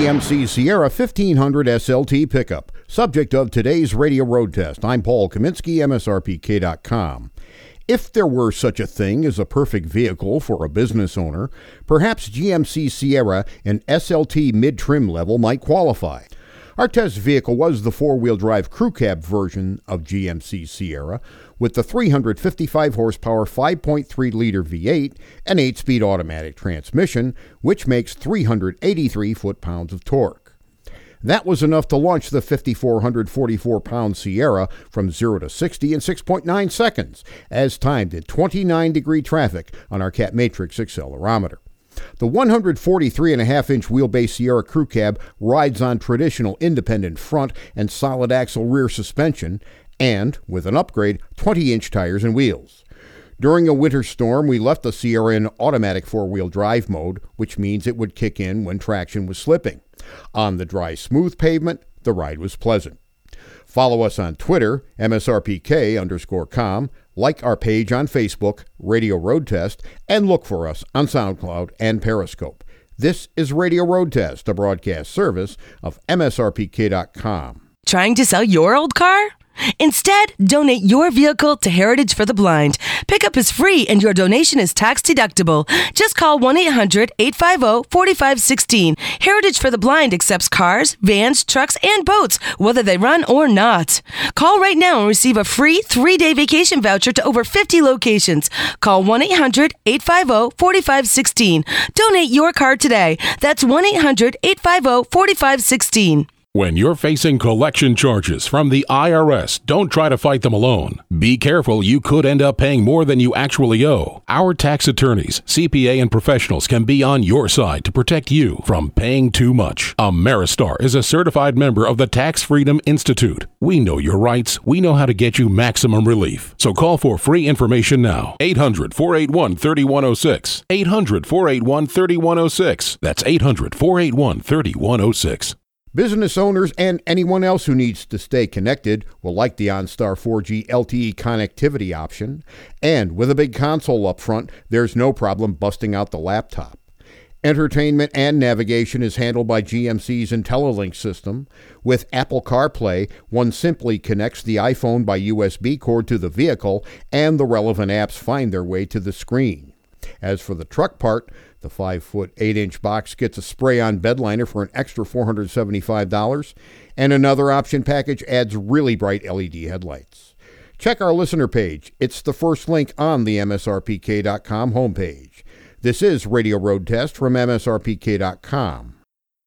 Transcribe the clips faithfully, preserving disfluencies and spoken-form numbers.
G M C Sierra fifteen hundred S L T pickup, subject of today's radio road test. I'm Paul Kaminsky, M S R P K dot com. If there were such a thing as a perfect vehicle for a business owner, perhaps G M C Sierra in S L T mid-trim level might qualify. Our test vehicle was the four-wheel drive crew cab version of G M C Sierra with the three hundred fifty-five horsepower five point three liter V eight and eight-speed automatic transmission, which makes three hundred eighty-three foot-pounds of torque. That was enough to launch the five thousand four hundred forty-four pound Sierra from zero to sixty in six point nine seconds, as timed at twenty-nine degree traffic on our Cat Matrix accelerometer. The one hundred forty-three and a half inch wheelbase Sierra Crew Cab rides on traditional independent front and solid axle rear suspension and, with an upgrade, twenty inch tires and wheels. During a winter storm, we left the Sierra in automatic four-wheel drive mode, which means it would kick in when traction was slipping. On the dry, smooth pavement, the ride was pleasant. Follow us on Twitter, M S R P K underscore com, like our page on Facebook, Radio Road Test, and look for us on SoundCloud and Periscope. This is Radio Road Test, a broadcast service of M S R P K dot com. Trying to sell your old car? Instead, donate your vehicle to Heritage for the Blind. Pickup is free and your donation is tax deductible. Just call one eight hundred eight five zero four five one six. Heritage for the Blind accepts cars, vans, trucks, and boats, whether they run or not. Call right now and receive a free three-day vacation voucher to over fifty locations. Call one eight hundred eight five zero four five one six. Donate your car today. That's one eight hundred eight five zero four five one six. When you're facing collection charges from the I R S, don't try to fight them alone. Be careful, you could end up paying more than you actually owe. Our tax attorneys, C P A, and professionals can be on your side to protect you from paying too much. Ameristar is a certified member of the Tax Freedom Institute. We know your rights. We know how to get you maximum relief. So call for free information now. eight hundred four eight one three one zero six. eight hundred four eight one three one zero six. That's eight hundred four eight one three one zero six. Business owners and anyone else who needs to stay connected will like the OnStar four G L T E connectivity option. And with a big console up front, there's no problem busting out the laptop. Entertainment and navigation is handled by G M C's IntelliLink system. With Apple CarPlay, one simply connects the iPhone by U S B cord to the vehicle, and the relevant apps find their way to the screen. As for the truck part, the five foot eight inch box gets a spray-on bed liner for an extra four hundred seventy-five dollars, and another option package adds really bright L E D headlights. Check our listener page. It's the first link on the M S R P K dot com homepage. This is Radio Road Test from M S R P K dot com.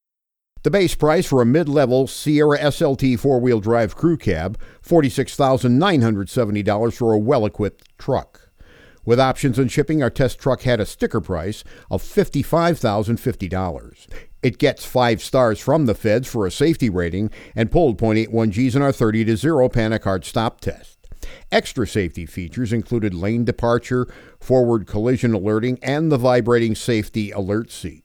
The base price for a mid-level Sierra S L T four-wheel drive crew cab, forty-six thousand nine hundred seventy dollars for a well-equipped truck. With options and shipping, our test truck had a sticker price of fifty-five thousand fifty dollars. It gets five stars from the feds for a safety rating and pulled point eight one G's in our thirty to zero panic hard stop test. Extra safety features included lane departure, forward collision alerting, and the vibrating safety alert seat.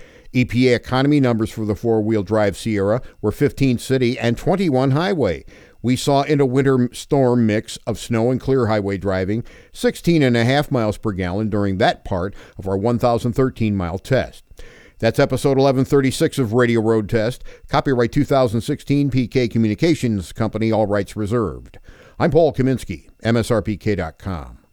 E P A economy numbers for the four-wheel drive Sierra were fifteen city and twenty-one highway. We saw in a winter storm mix of snow and clear highway driving, sixteen and a half miles per gallon during that part of our one thousand thirteen mile test. That's episode eleven thirty-six of Radio Road Test. Copyright two thousand sixteen, P K Communications Company, all rights reserved. I'm Paul Kaminsky, M S R P K dot com.